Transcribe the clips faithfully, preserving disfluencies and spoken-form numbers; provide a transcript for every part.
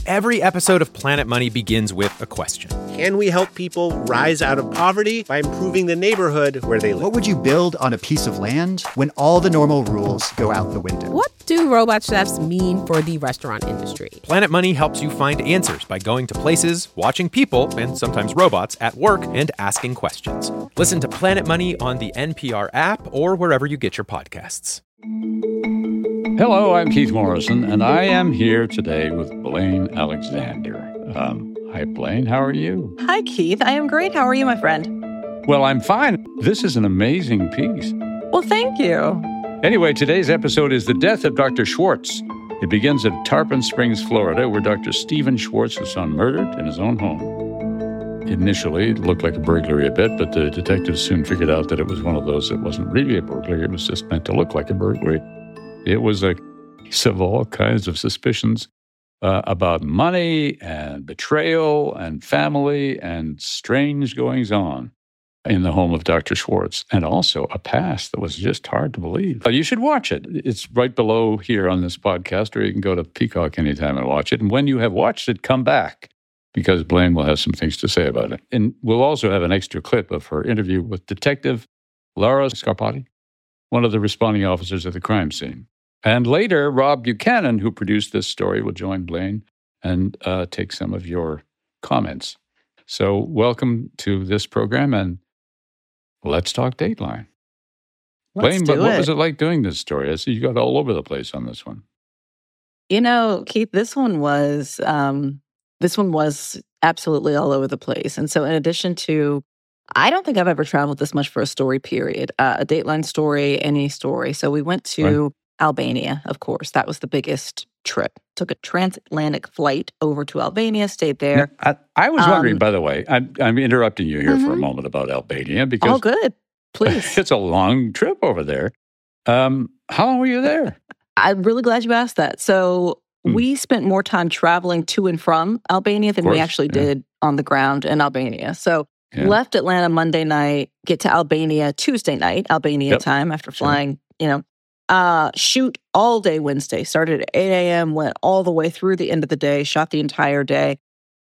Every episode of Planet Money begins with a question. Can we help people rise out of poverty by improving the neighborhood where they live? What would you build on a piece of land when all the normal rules go out the window? What do robot chefs mean for the restaurant industry? Planet Money helps you find answers by going to places, watching people, and sometimes robots, at work and asking questions. Listen to Planet Money on the N P R app or wherever you get your podcasts. Hello, I'm Keith Morrison, and I am here today with Blayne Alexander. Um, hi, Blayne. How are you? Hi, Keith. I am great. How are you, my friend? Well, I'm fine. This is an amazing piece. Well, thank you. Anyway, today's episode is The Death of Doctor Schwartz. It begins at Tarpon Springs, Florida, where Doctor Stephen Schwartz was found murdered in his own home. Initially, it looked like a burglary a bit, but the detectives soon figured out that it was one of those that wasn't really a burglary. It was just meant to look like a burglary. It was a case of all kinds of suspicions uh, about money and betrayal and family and strange goings-on in the home of Doctor Schwartz, and also a past that was just hard to believe. But you should watch it. It's right below here on this podcast, or you can go to Peacock anytime and watch it. And when you have watched it, come back, because Blayne will have some things to say about it. And we'll also have an extra clip of her interview with Detective Laura Scarpati, one of the responding officers at the crime scene. And later, Rob Buchanan, who produced this story, will join Blayne and uh, take some of your comments. So welcome to this program, and let's talk Dateline. Let's Blayne, do but what it. was it like doing this story? I see you got all over the place on this one. You know, Keith, this one was um, this one was absolutely all over the place. And so in addition to, I don't think I've ever traveled this much for a story, period. Uh, a Dateline story, any story. So we went to Right. Albania, of course. That was the biggest trip. Took a transatlantic flight over to Albania, stayed there. Now, I, I was wondering, Um, by the way, I'm, I'm interrupting you here for a Mhm. moment about Albania, because All good. Please. it's a long trip over there. Um, how long were you there? I'm really glad you asked that. So Hmm. we spent more time traveling to and from Albania than we course, actually yeah. did on the ground in Albania. So Yeah. left Atlanta Monday night, get to Albania Tuesday night, Albania Yep. time after Sure. flying, you know, uh, shoot all day Wednesday. Started at eight a.m., went all the way through the end of the day, shot the entire day.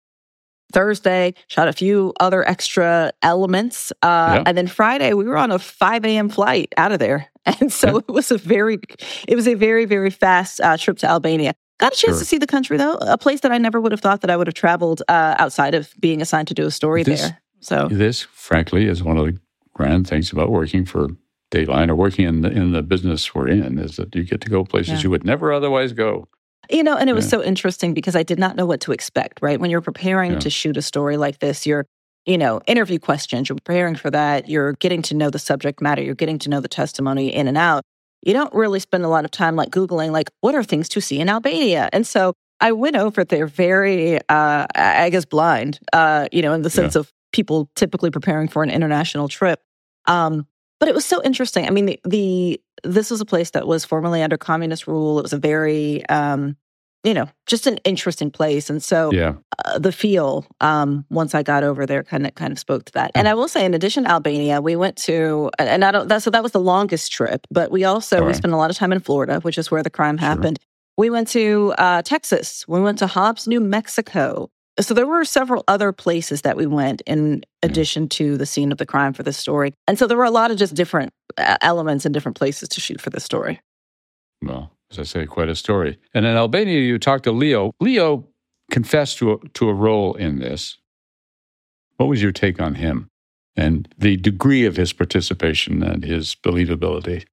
Thursday, shot a few other extra elements. Uh, Yeah. And then Friday, we were on a five a.m. flight out of there. And so Yeah. it was a very, it was a very, very fast uh, trip to Albania. Got a chance Sure. to see the country, though, a place that I never would have thought that I would have traveled uh, outside of being assigned to do a story This- there. So This, frankly, is one of the grand things about working for Dateline, or working in the, in the business we're in, is that you get to go places Yeah. you would never otherwise go. You know, and it was Yeah. so interesting because I did not know what to expect, right? When you're preparing Yeah. to shoot a story like this, you're, you know, interview questions, you're preparing for that, you're getting to know the subject matter, you're getting to know the testimony in and out. You don't really spend a lot of time like Googling, like, what are things to see in Albania? And so I went over there very, uh, I guess, blind, uh, you know, in the sense of people typically preparing for an international trip. Um, But it was so interesting. I mean, the, the this was a place that was formerly under communist rule. It was a very, um, you know, just an interesting place. And so Yeah. uh, the feel, um, once I got over there, kind of kind of spoke to that. And I will say, in addition to Albania, we went to, and I don't. That, so that was the longest trip. But we also All we right. spent a lot of time in Florida, which is where the crime Sure. happened. We went to uh, Texas. We went to Hobbs, New Mexico. So there were several other places that we went in addition to the scene of the crime for this story. And so there were a lot of just different uh, elements and different places to shoot for this story. Well, as I say, quite a story. And in Albania, you talked to Leo. Leo confessed to a, to a role in this. What was your take on him and the degree of his participation and his believability?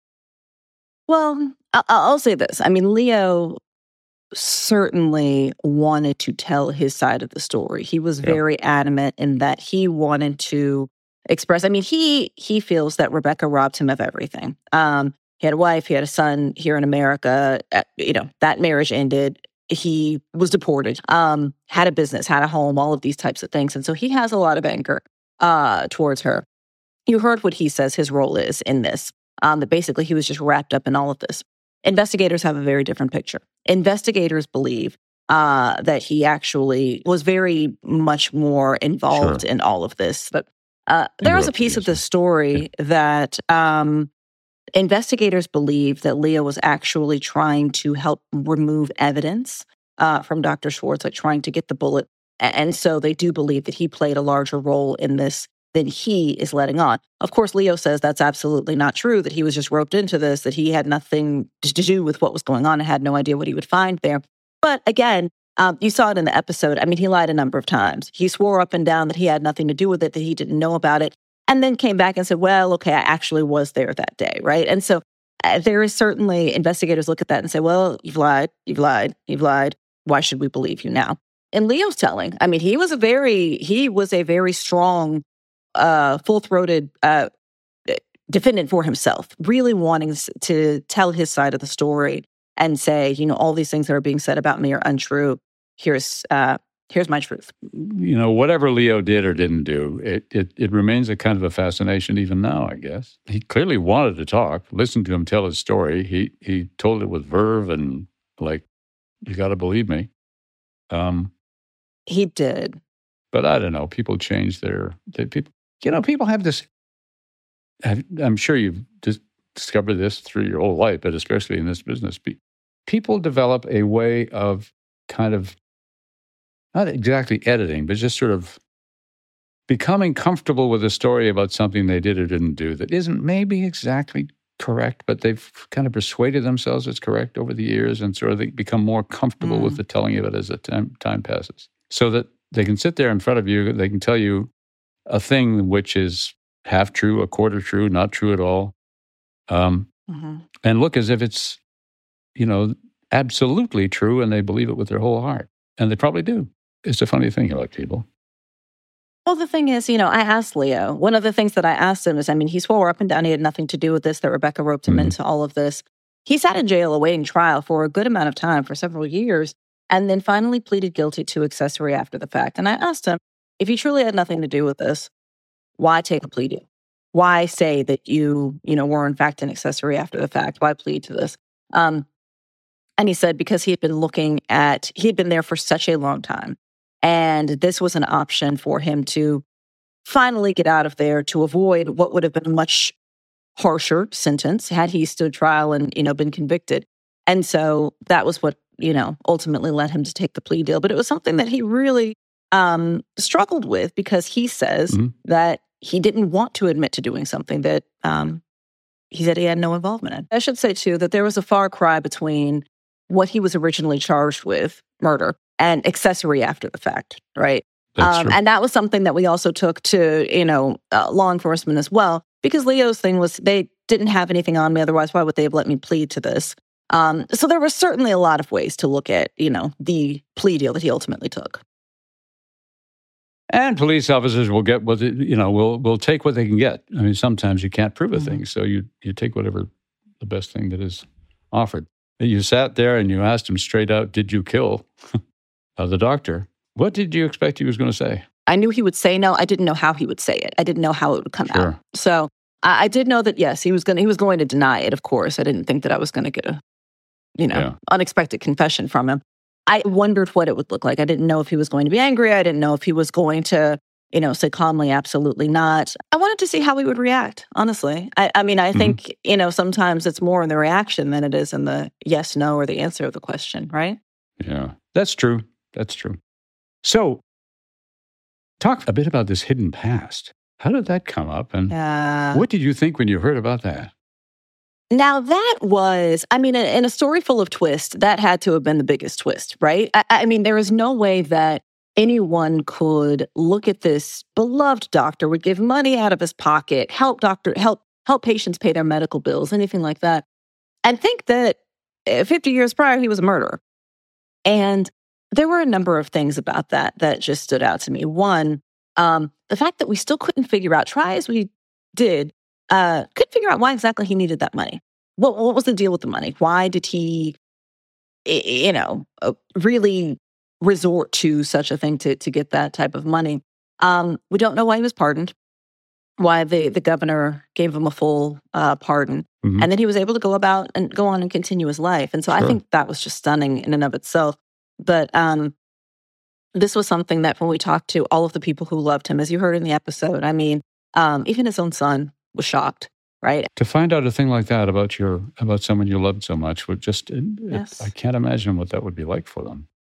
Well, I- I'll say this. I mean, Leo certainly wanted to tell his side of the story. He was Yeah. very adamant in that he wanted to express. I mean, he he feels that Rebecca robbed him of everything. Um, he had a wife, he had a son here in America. Uh, you know, that marriage ended. He was deported. Um, had a business, had a home, all of these types of things, and so he has a lot of anger uh, towards her. You heard what he says his role is in this. Um, that basically he was just wrapped up in all of this. Investigators have a very different picture. Investigators believe uh, that he actually was very much more involved Sure. in all of this. But uh, there was a Interrupt piece you, of the story that um, investigators believe that Leo was actually trying to help remove evidence uh, from Doctor Schwartz, like trying to get the bullet. And so they do believe that he played a larger role in this than he is letting on. Of course, Leo says that's absolutely not true, that he was just roped into this, that he had nothing to do with what was going on and had no idea what he would find there. But again, um, you saw it in the episode. I mean, he lied a number of times. He swore up and down that he had nothing to do with it, that he didn't know about it, and then came back and said, well, okay, I actually was there that day, right? And so uh, there is certainly, investigators look at that and say, well, you've lied, you've lied, you've lied. Why should we believe you now? And Leo's telling, I mean, he was a very, he was a very strong, uh, full-throated uh, defendant for himself, really wanting to tell his side of the story and say, you know, all these things that are being said about me are untrue. Here's uh, here's my truth. You know, whatever Leo did or didn't do, it, it it remains a kind of a fascination even now, I guess. He clearly wanted to talk. Listen to him tell his story. He he told it with verve and like, you got to believe me. Um, he did. But I don't know. People change their, they, people, you know, people have this, I'm sure you've just discovered this through your whole life, but especially in this business. People develop a way of kind of, not exactly editing, but just sort of becoming comfortable with a story about something they did or didn't do that isn't maybe exactly correct, but they've kind of persuaded themselves it's correct over the years and sort of they become more comfortable mm. with the telling of it as the time, time passes. So that they can sit there in front of you, they can tell you a thing which is half true, a quarter true, not true at all, um, mm-hmm. and look as if it's, you know, absolutely true, and they believe it with their whole heart. And they probably do. It's a funny thing about people. Well, the thing is, you know, I asked Leo, one of the things that I asked him is, I mean, he swore up and down he had nothing to do with this, that Rebecca roped him mm-hmm. into all of this. He sat in jail awaiting trial for a good amount of time, for several years, and then finally pleaded guilty to accessory after the fact. And I asked him, if you truly had nothing to do with this, why take a plea deal? Why say that you, you know, were in fact an accessory after the fact? Why plead to this? Um, and he said because he had been looking at, he had been there for such a long time. And this was an option for him to finally get out of there, to avoid what would have been a much harsher sentence had he stood trial and, you know, been convicted. And so that was what, you know, ultimately led him to take the plea deal. But it was something that he really um, struggled with because he says mm-hmm. that he didn't want to admit to doing something that um, he said he had no involvement in. I should say, too, that there was a far cry between what he was originally charged with, murder, and accessory after the fact, right? Um, and that was something that we also took to, you know, uh, law enforcement as well, because Leo's thing was they didn't have anything on me. Otherwise, why would they have let me plead to this? Um, so there was certainly a lot of ways to look at, you know, the plea deal that he ultimately took. And police officers will get what, you know, will will take what they can get. I mean, sometimes you can't prove a mm-hmm. thing, so you you take whatever the best thing that is offered. You sat there and you asked him straight out, did you kill uh, the doctor? What did you expect he was going to say? I knew he would say no. I didn't know how he would say it. I didn't know how it would come sure. out. So I, I did know that, yes, he was going he was going to deny it, of course. I didn't think that I was going to get a, you know, yeah. unexpected confession from him. I wondered what it would look like. I didn't know if he was going to be angry. I didn't know if he was going to, you know, say calmly, absolutely not. I wanted to see how he would react, honestly. I, I mean, I mm-hmm. think, you know, sometimes it's more in the reaction than it is in the yes, no, or the answer of the question, right? Yeah, that's true. That's true. So, talk a bit about this hidden past. How did that come up? And uh, what did you think when you heard about that? Now, that was, I mean, in a story full of twists, that had to have been the biggest twist, right? I, I mean, there is no way that anyone could look at this beloved doctor, would give money out of his pocket, help doctor, help help patients pay their medical bills, anything like that, and think that fifty years prior, he was a murderer. And there were a number of things about that that just stood out to me. One, um, the fact that we still couldn't figure out, try as we did, uh, couldn't figure out why exactly he needed that money. What, what was the deal with the money? Why did he, you know, really resort to such a thing to, to get that type of money? Um, we don't know why he was pardoned, why the, the governor gave him a full uh, pardon, mm-hmm. and then he was able to go about and go on and continue his life. And so sure. I think that was just stunning in and of itself. But um, this was something that when we talked to all of the people who loved him, as you heard in the episode, I mean, um, even his own son was shocked, right? To find out a thing like that about your about someone you loved so much would just, it, yes. it, I can't imagine what that would be like for them.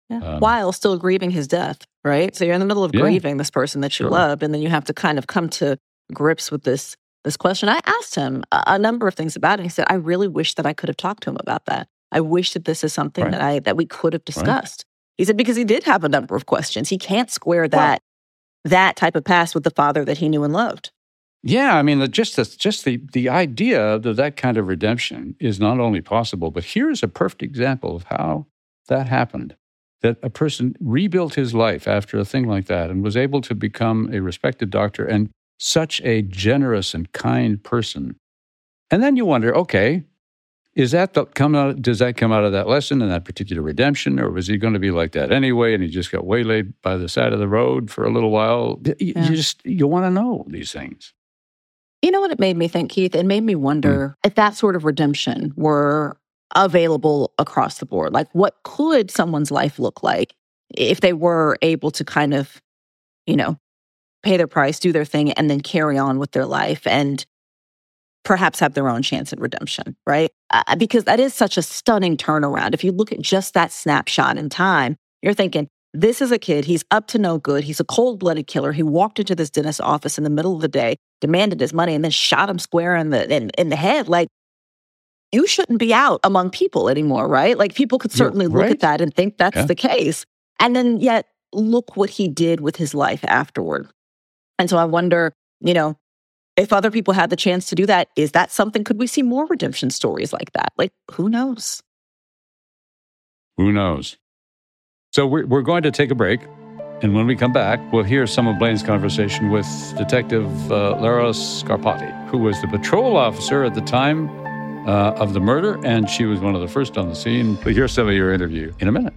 Yeah. Um, While still grieving his death, right? So you're in the middle of Yeah. grieving this person that you Sure. loved, and then you have to kind of come to grips with this this question. I asked him a, a number of things about it. He said, I really wish that I could have talked to him about that. I wish that this is something Right. that I that we could have discussed. He said, because he did have a number of questions. He can't square that that type of past with the father that he knew and loved. Yeah, I mean, the, just the, just the the idea that that kind of redemption is not only possible, but here's a perfect example of how that happened. That a person rebuilt his life after a thing like that and was able to become a respected doctor and such a generous and kind person. And then you wonder, okay, is that the, come out? Does that come out of that lesson and that particular redemption, or was he going to be like that anyway? And he just got waylaid by the side of the road for a little while. You, Yeah. you just you want to know these things. You know what it made me think, Keith? It made me wonder Hmm. if that sort of redemption were available across the board. Like, what could someone's life look like if they were able to kind of, you know, pay their price, do their thing, and then carry on with their life and perhaps have their own chance at redemption, right? Uh, because that is such a stunning turnaround. If you look at just that snapshot in time, you're thinking, this is a kid, he's up to no good, he's a cold-blooded killer. He walked into this dentist's office in the middle of the day, demanded his money, and then shot him square in the in, in the head. Like, you shouldn't be out among people anymore, right? Like, people could Yeah, certainly look right. at that and think that's Yeah. the case. And then yet, look what he did with his life afterward. And so I wonder, you know, if other people had the chance to do that, is that something? Could we see more redemption stories like that? Like, who knows? Who knows? So we're, we're going to take a break. And when we come back, we'll hear some of Blaine's conversation with Detective uh, Lara Scarpati, who was the patrol officer at the time uh, of the murder, and she was one of the first on the scene. We'll hear some of your interview in a minute.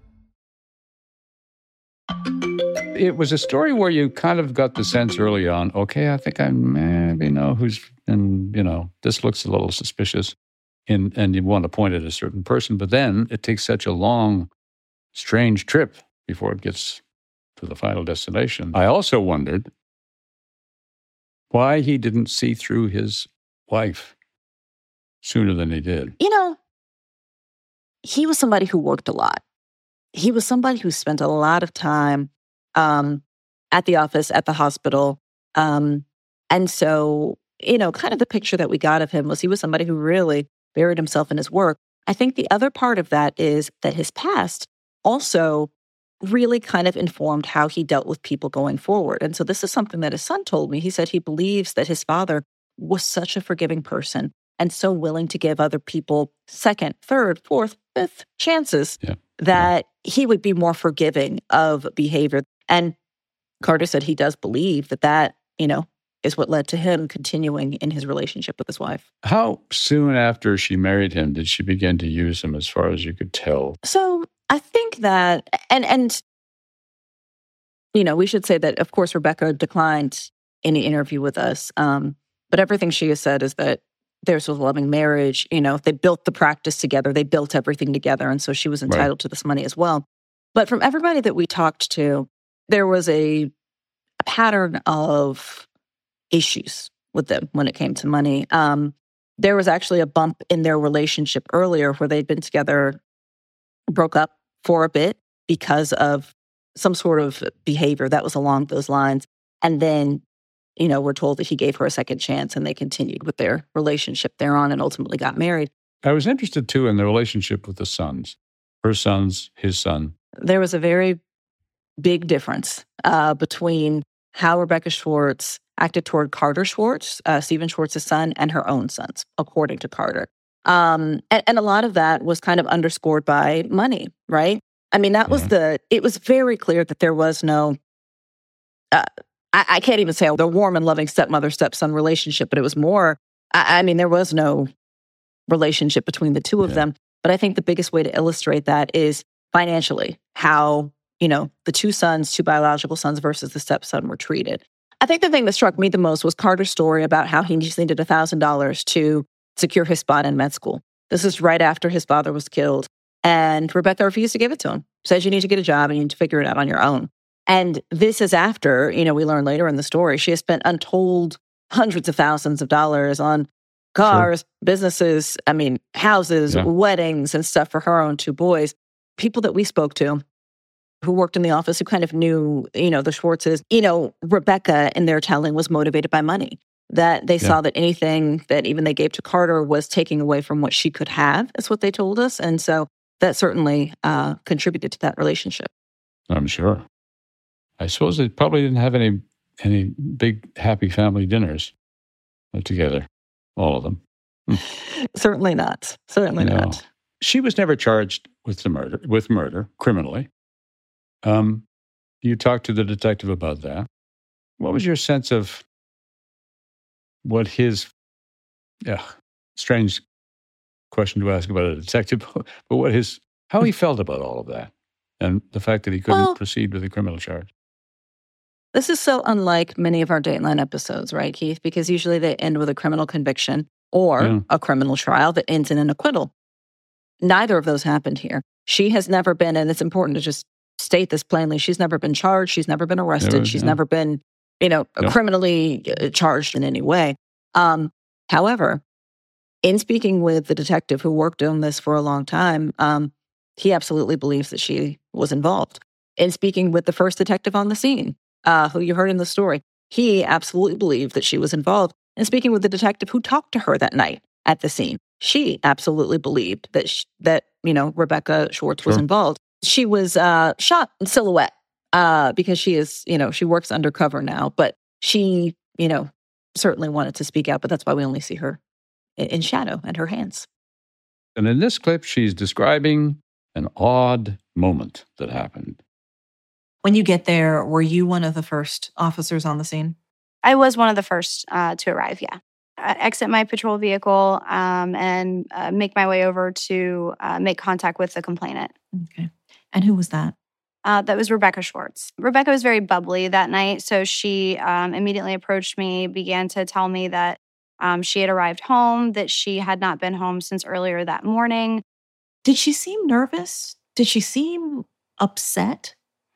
It was a story where you kind of got the sense early on, okay, I think I maybe know who's, and you know, this looks a little suspicious, and, and you want to point at a certain person, but then it takes such a long, strange trip before it gets to the final destination. I also wondered why he didn't see through his wife sooner than he did. You know, he was somebody who worked a lot. He was somebody who spent a lot of time um, at the office, at the hospital. Um, and so, you know, kind of the picture that we got of him was he was somebody who really buried himself in his work. I think the other part of that is that his past also really kind of informed how he dealt with people going forward. And so this is something that his son told me. He said he believes that his father was such a forgiving person and so willing to give other people second, third, fourth, fifth chances Yeah. that he would be more forgiving of behavior. And Carter said he does believe that that, you know, is what led to him continuing in his relationship with his wife. How soon after she married him did she begin to use him, as far as you could tell? So I think that, and, and, you know, we should say that, of course, Rebecca declined any interview with us. Um, but everything she has said is that theirs was a loving marriage. You know, they built the practice together. They built everything together. And so she was entitled Right. to this money as well. But from everybody that we talked to, there was a, a pattern of issues with them when it came to money. Um, there was actually a bump in their relationship earlier where they'd been together, broke up for a bit because of some sort of behavior that was along those lines. And then, you know, we're told that he gave her a second chance and they continued with their relationship thereon and ultimately got married. I was interested, too, in the relationship with the sons. Her sons, his son. There was a very big difference uh, between how Rebecca Schwartz acted toward Carter Schwartz, uh, Stephen Schwartz's son, and her own sons, according to Carter. Um, and, and a lot of that was kind of underscored by money, right? I mean, that was Yeah. the, it was very clear that there was no, uh, I, I can't even say the warm and loving stepmother-stepson relationship, but it was more, I, I mean, there was no relationship between the two of Yeah. them. But I think the biggest way to illustrate that is financially, how, you know, the two sons, two biological sons versus the stepson were treated. I think the thing that struck me the most was Carter's story about how he just needed one thousand dollars to secure his spot in med school. This is right after his father was killed. And Rebecca refused to give it to him. Says you need to get a job and you need to figure it out on your own. And this is after, you know, we learn later in the story, she has spent untold hundreds of thousands of dollars on cars, businesses, I mean, houses, Yeah. weddings and stuff for her own two boys. People that we spoke to who worked in the office, who kind of knew, you know, the Schwartzes, you know, Rebecca in their telling was motivated by money. That they yeah. saw that anything that even they gave to Carter was taking away from what she could have, is what they told us. And so that certainly uh, contributed to that relationship. I'm sure. I suppose they probably didn't have any any big happy family dinners together, all of them. Certainly not. Certainly no. not. She was never charged with the murder, with murder, criminally. Um, you talked to the detective about that. What was your sense of what his, yeah, strange question to ask about a detective, but what his, how he felt about all of that and the fact that he couldn't well, proceed with a criminal charge? This is so unlike many of our Dateline episodes, right, Keith? Because usually they end with a criminal conviction or yeah. a criminal trial that ends in an acquittal. Neither of those happened here. She has never been, and it's important to just state this plainly, she's never been charged, she's never been arrested, never, she's yeah. never been, you know, no. criminally charged in any way. Um, however, in speaking with the detective who worked on this for a long time, um, he absolutely believes that she was involved. In speaking with the first detective on the scene, uh, who you heard in the story, he absolutely believed that she was involved. And speaking with the detective who talked to her that night at the scene, she absolutely believed that, she, that you know, Rebecca Schwartz sure. was involved. She was uh, shot in silhouette uh, because she is, you know, she works undercover now, but she, you know, certainly wanted to speak out, but that's why we only see her in, in shadow and her hands. And in this clip, she's describing an odd moment that happened. When you get there, were you one of the first officers on the scene? I was one of the first uh, to arrive, yeah. I exit my patrol vehicle um, and uh, make my way over to uh, make contact with the complainant. Okay. And who was that? Uh, that was Rebecca Schwartz. Rebecca was very bubbly that night, so she um, immediately approached me, began to tell me that um, she had arrived home, that she had not been home since earlier that morning. Did she seem nervous? Did she seem upset?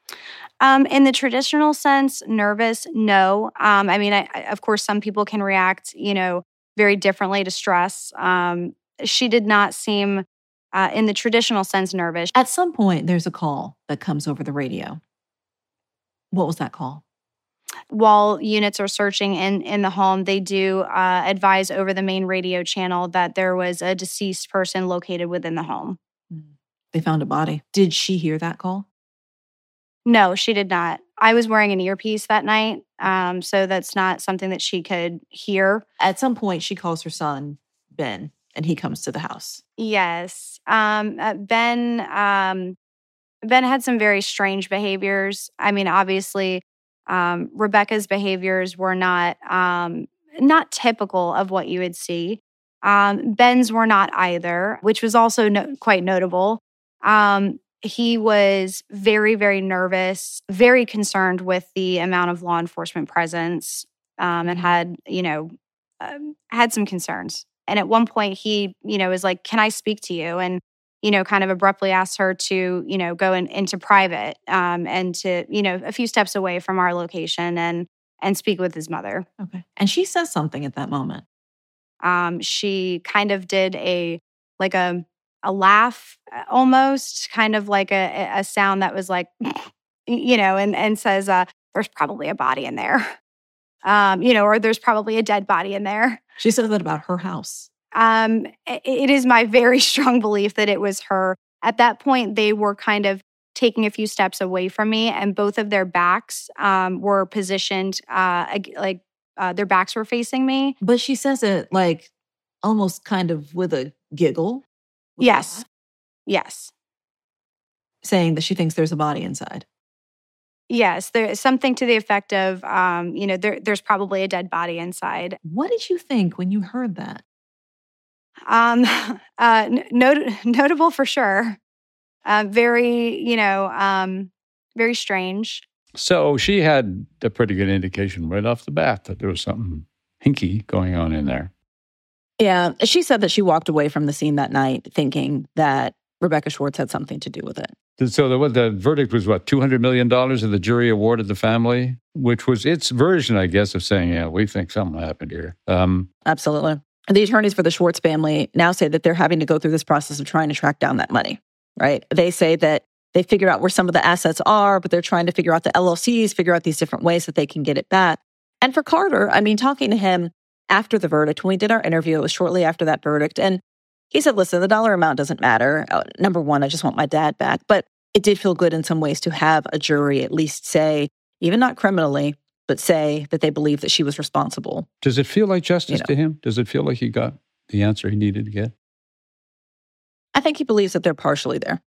Um, in the traditional sense, nervous, no. Um, I mean, I, I, of course, some people can react, you know, very differently to stress. Um, she did not seem, uh, in the traditional sense, nervous. At some point, there's a call that comes over the radio. What was that call? While units are searching in, in the home, they do uh, advise over the main radio channel that there was a deceased person located within the home. They found a body. Did she hear that call? No, she did not. I was wearing an earpiece that night, um, so that's not something that she could hear. At some point, she calls her son, Ben, and he comes to the house. Yes. Um, uh, Ben, um, Ben had some very strange behaviors. I mean, obviously, um, Rebecca's behaviors were not um, not typical of what you would see. Um, Ben's were not either, which was also no- quite notable. Um, He was very, very nervous, very concerned with the amount of law enforcement presence, um, and had, you know, um, had some concerns. And at one point, he, you know, was like, "Can I speak to you?" And, you know, kind of abruptly asked her to, you know, go in, into private um, and to, you know, a few steps away from our location and and speak with his mother. Okay. And she says something at that moment. Um, she kind of did a like a. a laugh almost, kind of like a, a sound that was like, you know, and, and says, uh, there's probably a body in there, um, you know, or there's probably a dead body in there. She said that about her house. Um, it, it is my very strong belief that it was her. At that point, they were kind of taking a few steps away from me, and both of their backs um, were positioned, uh, like uh, their backs were facing me. But she says it like almost kind of with a giggle. Yes. That? Yes. Saying that she thinks there's a body inside. Yes. There's something to the effect of, um, you know, there, there's probably a dead body inside. What did you think when you heard that? Um, uh, not- notable for sure. Uh, very, you know, um, very strange. So she had a pretty good indication right off the bat that there was something hinky going on in there. Yeah, she said that she walked away from the scene that night thinking that Rebecca Schwartz had something to do with it. So the, the verdict was, what, two hundred million dollars that the jury awarded the family, which was its version, I guess, of saying, yeah, we think something happened here. Um, Absolutely. The attorneys for the Schwartz family now say that they're having to go through this process of trying to track down that money, right? They say that they figure out where some of the assets are, but they're trying to figure out the L L Cs, figure out these different ways that they can get it back. And for Carter, I mean, talking to him after the verdict, when we did our interview, it was shortly after that verdict. And he said, listen, the dollar amount doesn't matter. Uh, number one, I just want my dad back. But it did feel good in some ways to have a jury at least say, even not criminally, but say that they believe that she was responsible. Does it feel like justice You know. to him? Does it feel like he got the answer he needed to get? I think he believes that they're partially there.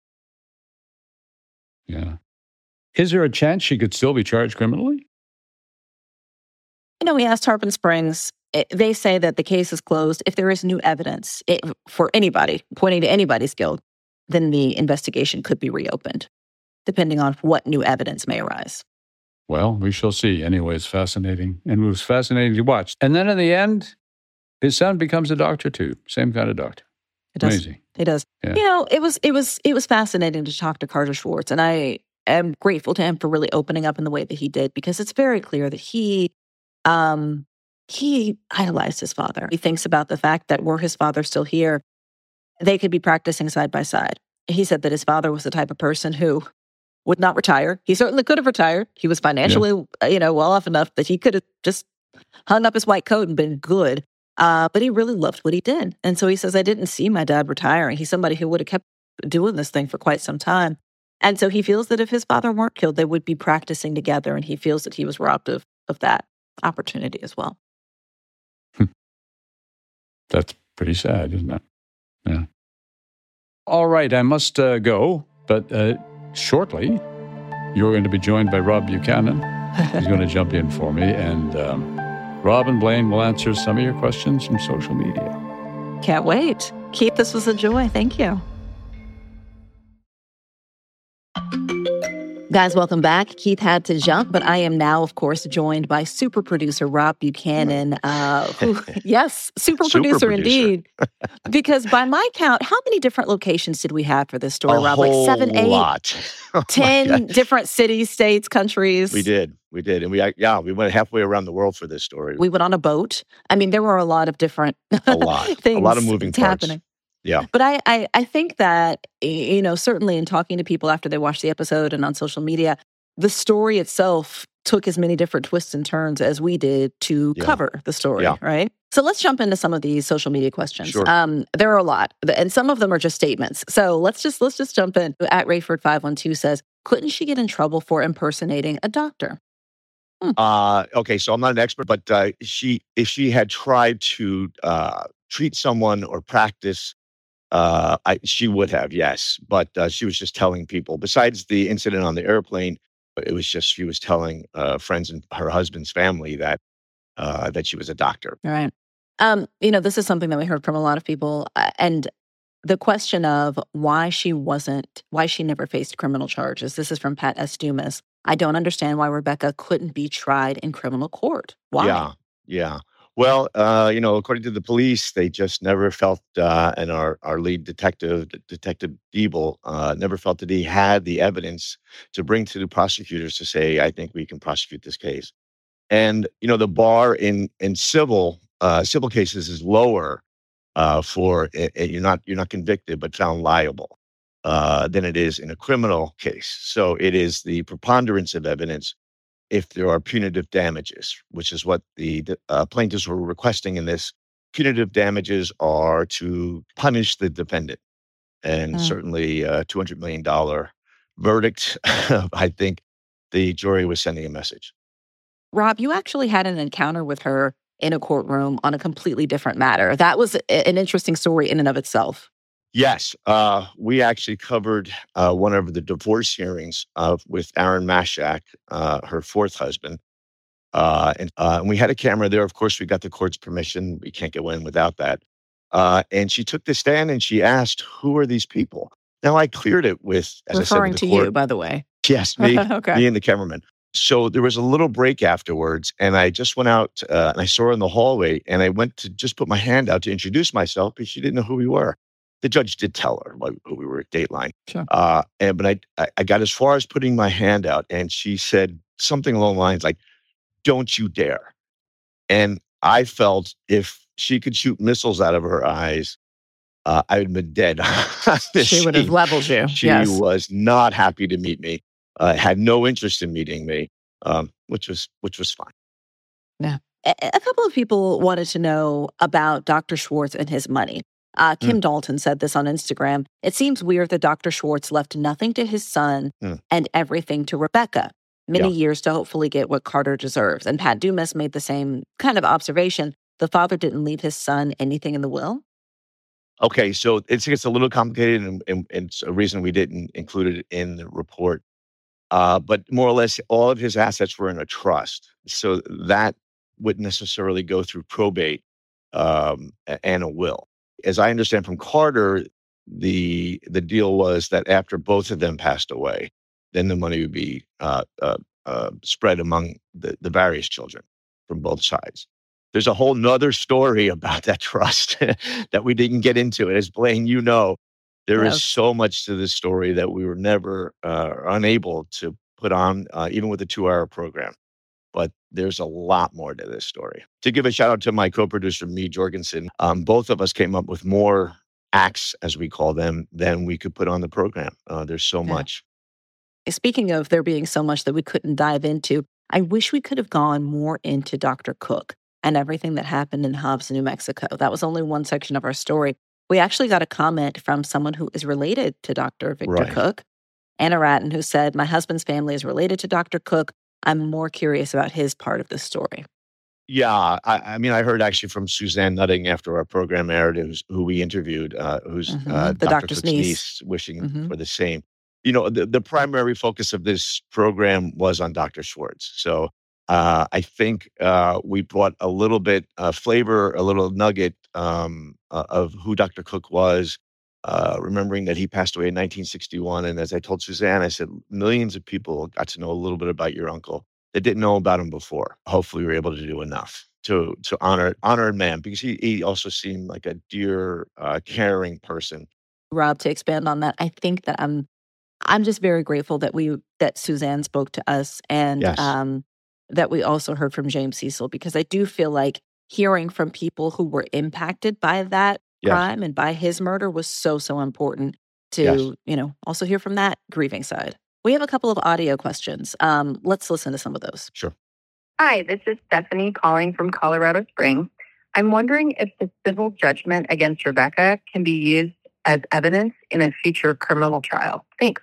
Yeah. Is there a chance she could still be charged criminally? You know, we asked Tarpon Springs. It, they say that the case is closed. If there is new evidence it, for anybody, pointing to anybody's guilt, then the investigation could be reopened, depending on what new evidence may arise. Well, we shall see. Anyway, it's fascinating. And it was fascinating to watch. And then in the end, his son becomes a doctor too. Same kind of doctor. It does. Amazing. It does. Yeah. You know, it was it was it was fascinating to talk to Carter Schwartz, and I am grateful to him for really opening up in the way that he did, because it's very clear that he um he idolized his father. He thinks about the fact that were his father still here, they could be practicing side by side. He said that his father was the type of person who would not retire. He certainly could have retired. He was financially, yeah. you know, well off enough that he could have just hung up his white coat and been good. Uh, but he really loved what he did. And so he says, I didn't see my dad retiring. He's somebody who would have kept doing this thing for quite some time. And so he feels that if his father weren't killed, they would be practicing together. And he feels that he was robbed of, of that opportunity as well. That's pretty sad, isn't it? Yeah. All right, I must uh, go, but uh, shortly, you're going to be joined by Rob Buchanan. He's going to jump in for me, and um, Rob and Blaine will answer some of your questions from social media. Can't wait. Keith, this was a joy. Thank you. Guys, welcome back. Keith had to jump, but I am now, of course, joined by super producer Rob Buchanan. Uh, who, yes, super, Super producer, producer. indeed. Because by my count, how many different locations did we have for this story, A Rob? whole Like seven, eight, lot. Oh my ten God. different cities, states, countries. We did. We did. And we, yeah, we went halfway around the world for this story. We went on a boat. I mean, there were a lot of different a lot. things A lot of moving parts. happening. Yeah. But I, I, I think that, you know, certainly in talking to people after they watched the episode and on social media, the story itself took as many different twists and turns as we did to Yeah. cover the story, Yeah. right? So let's jump into some of these social media questions. Sure. Um, there are a lot, and some of them are just statements. So let's just let's just jump in. At Rayford five one two says, couldn't she get in trouble for impersonating a doctor? Uh, okay, so I'm not an expert, but uh, she, if she had tried to uh, treat someone or practice, uh, I, she would have, yes. But uh, she was just telling people. Besides the incident on the airplane, it was just she was telling uh, friends and her husband's family that uh, that she was a doctor. All right. Um, you know, this is something that we heard from a lot of people, uh, and the question of why she wasn't, why she never faced criminal charges. This is from Pat S. Dumas. I don't understand why Rebecca couldn't be tried in criminal court. Why? Yeah, yeah. Well, uh, you know, according to the police, they just never felt, uh, and our, our lead detective, Detective Diebel, uh, never felt that he had the evidence to bring to the prosecutors to say, I think we can prosecute this case. And, you know, the bar in, in civil, uh, civil cases is lower uh, for, uh, you're not, you're not convicted, but found liable uh, than it is in a criminal case. So it is the preponderance of evidence if there are punitive damages, which is what the uh, plaintiffs were requesting in this. Punitive damages are to punish the defendant. And Mm. certainly a two hundred million dollars verdict, I think the jury was sending a message. Rob, you actually had an encounter with her in a courtroom on a completely different matter. That was a- an interesting story in and of itself. Yes, uh, we actually covered uh, one of the divorce hearings uh, with Aaron Mashak, uh, her fourth husband. Uh, and, uh, and we had a camera there. Of course, we got the court's permission. We can't go in without that. Uh, and she took the stand and she asked, who are these people? Now, I cleared it with, as I said, Referring with to the court. you, by the way. Yes, me, Okay. me and the cameraman. So there was a little break afterwards, and I just went out uh, and I saw her in the hallway, and I went to just put my hand out to introduce myself because she didn't know who we were. The judge did tell her like, who we were at Dateline. Sure. Uh, and, but I, I, I got as far as putting my hand out, and she said something along the lines like, don't you dare. And I felt if she could shoot missiles out of her eyes, uh, I would have been dead. She would have leveled you. She Yes. was not happy to meet me. Uh, had no interest in meeting me, um, which was which was fine. Yeah. A, a couple of people wanted to know about Doctor Schwartz and his money. Uh, Kim Mm. Dalton said this on Instagram. It seems weird that Doctor Schwartz left nothing to his son Mm. and everything to Rebecca. Many Yeah. years to hopefully get what Carter deserves. And Pat Dumas made the same kind of observation. The father didn't leave his son anything in the will. Okay, so it's it's a little complicated, and, and, and it's a reason we didn't include it in the report. Uh, but more or less, all of his assets were in a trust, so that wouldn't necessarily go through probate um, a- and a will. As I understand from Carter, the the deal was that after both of them passed away, then the money would be uh, uh, uh, spread among the, the various children from both sides. There's a whole nother story about that trust that we didn't get into. And as Blaine, you know, there Yes. is so much to this story that we were never uh, unable to put on, uh, even with a two-hour program. But there's a lot more to this story. To give a shout out to my co-producer, Mee Jorgensen, um, both of us came up with more acts, as we call them, than we could put on the program. Uh, there's so Yeah. much. Speaking of there being so much that we couldn't dive into, I wish we could have gone more into Doctor Cook and everything that happened in Hobbs, New Mexico. That was only one section of our story. We actually got a comment from someone who is related to Doctor Victor Right. Cook, Anna Ratton, who said, "My husband's family is related to Doctor Cook. I'm more curious about his part of the story." Yeah, I, I mean, I heard actually from Suzanne Nutting after our program aired, who's, who we interviewed, uh, who's Mhm. uh, The Doctor doctor's Cook's niece. niece, wishing Mhm. for the same. You know, the, the primary focus of this program was on Doctor Schwartz. So uh, I think uh, we brought a little bit uh, flavor, a little nugget um, uh, of who Doctor Cook was, uh, remembering that he passed away in nineteen sixty-one. And as I told Suzanne, I said, millions of people got to know a little bit about your uncle that didn't know about him before. Hopefully we were able to do enough to to honor honor a man, because he, he also seemed like a dear, uh, caring person. Rob, to expand on that, I think that I'm I'm just very grateful that we that Suzanne spoke to us, and Yes. um, that we also heard from James Cecil, because I do feel like hearing from people who were impacted by that Yes. crime and by his murder was so so important to Yes. you know also hear from that grieving side. We have a couple of audio questions. Um, let's listen to some of those. Sure. Hi, this is Stephanie calling from Colorado Springs. I'm wondering if the civil judgment against Rebecca can be used as evidence in a future criminal trial. Thanks.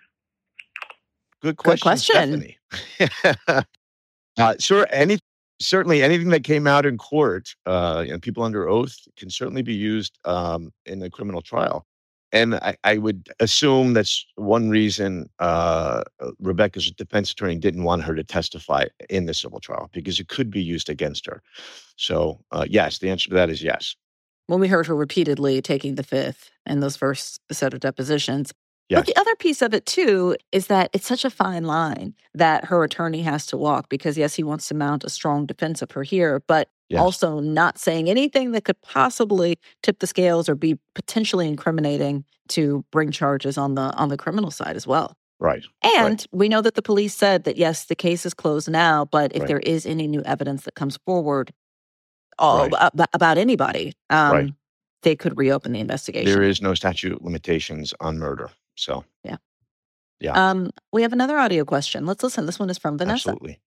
Good Good question, question. Stephanie. uh, sure. Any certainly anything that came out in court, uh, and people under oath, can certainly be used um, in a criminal trial. And I, I would assume that's one reason uh, Rebecca's defense attorney didn't want her to testify in the civil trial, because it could be used against her. So, uh, yes, the answer to that is yes. When we heard her repeatedly taking the fifth in those first set of depositions. Yes. But the other piece of it, too, is that it's such a fine line that her attorney has to walk, because, yes, he wants to mount a strong defense of her here, but Yes. also not saying anything that could possibly tip the scales or be potentially incriminating to bring charges on the on the criminal side as well. Right. And Right. we know that the police said that, yes, the case is closed now, but if Right. there is any new evidence that comes forward uh, Right. ab- about anybody, um, Right. they could reopen the investigation. There is no statute of limitations on murder. So, Yeah. Yeah. Um, we have another audio question. Let's listen. This one is from Vanessa. absolutely.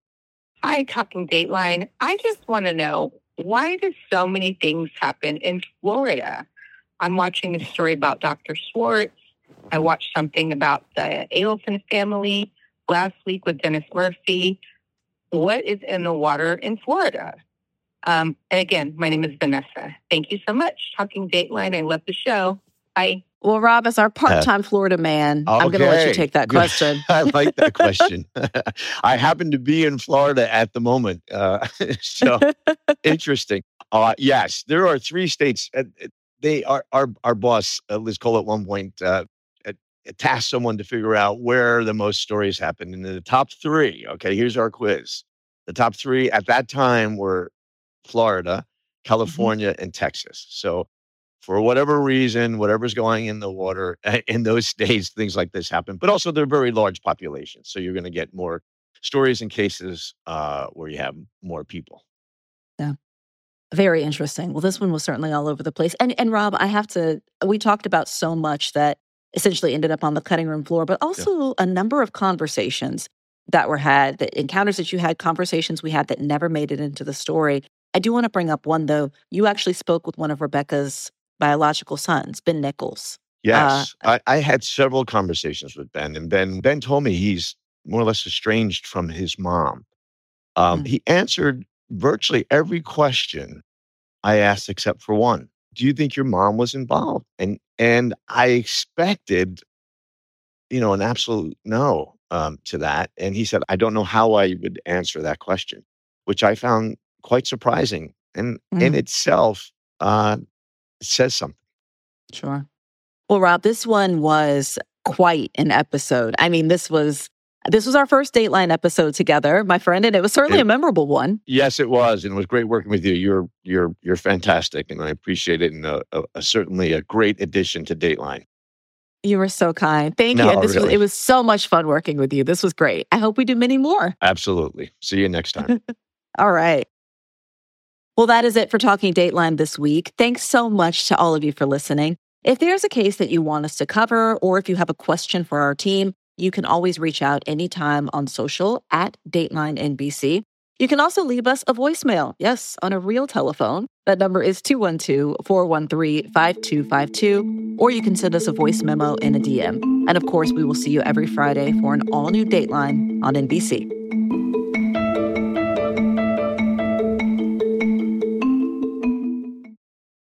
Hi, Talking Dateline. I just want to know, why do so many things happen in Florida? I'm watching a story about Doctor Schwartz. I watched something about the Adelson family last week with Dennis Murphy. What is in the water in Florida? Um, and again, my name is Vanessa. Thank you so much. Talking Dateline. I love the show. Bye. Well, Rob, as our part-time Florida man, I'm going to let you Okay. take that Good. question. I like that question. I happen to be in Florida at the moment. Uh, so interesting. Uh, yes, there are three states. Uh, they are our our boss, uh, Liz Cole, at one point uh, uh, tasked someone to figure out where the most stories happen. And in the top three, okay, here's our quiz. The top three at that time were Florida, California, and Texas. So for whatever reason, whatever's going in the water in those states, things like this happen. But also, they're very large populations. So you're going to get more stories and cases uh, where you have more people. Yeah. Very interesting. Well, this one was certainly all over the place. And and Rob, I have to, we talked about so much that essentially ended up on the cutting room floor, but also yeah. a number of conversations that were had, that encounters that you had, conversations we had that never made it into the story. I do want to bring up one, though. You actually spoke with one of Rebecca's biological sons, Ben Nichols. Yes. Uh, I, I had several conversations with Ben, and Ben Ben told me he's more or less estranged from his mom. Um, mm. He answered virtually every question I asked except for one. Do you think your mom was involved? And and I expected, you know, an absolute no um, to that. And he said, I don't know how I would answer that question, which I found quite surprising. And mm. in itself uh, says something. Sure. Well, Rob, this one was quite an episode. I mean, this was This was our first Dateline episode together, my friend, and it was certainly it, a memorable one. Yes, it was, and it was great working with you. You're you're you're fantastic, and I appreciate it, and a, a, a, certainly a great addition to Dateline. You were so kind. Thank no, you. And this really. was, it was so much fun working with you. This was great. I hope we do many more. Absolutely. See you next time. All right. Well, that is it for Talking Dateline this week. Thanks so much to all of you for listening. If there's a case that you want us to cover, or if you have a question for our team, you can always reach out anytime on social at Dateline N B C. You can also leave us a voicemail. Yes, on a real telephone. That number is two one two, four one three, five two five two. Or you can send us a voice memo in a D M. And of course, we will see you every Friday for an all-new Dateline on N B C.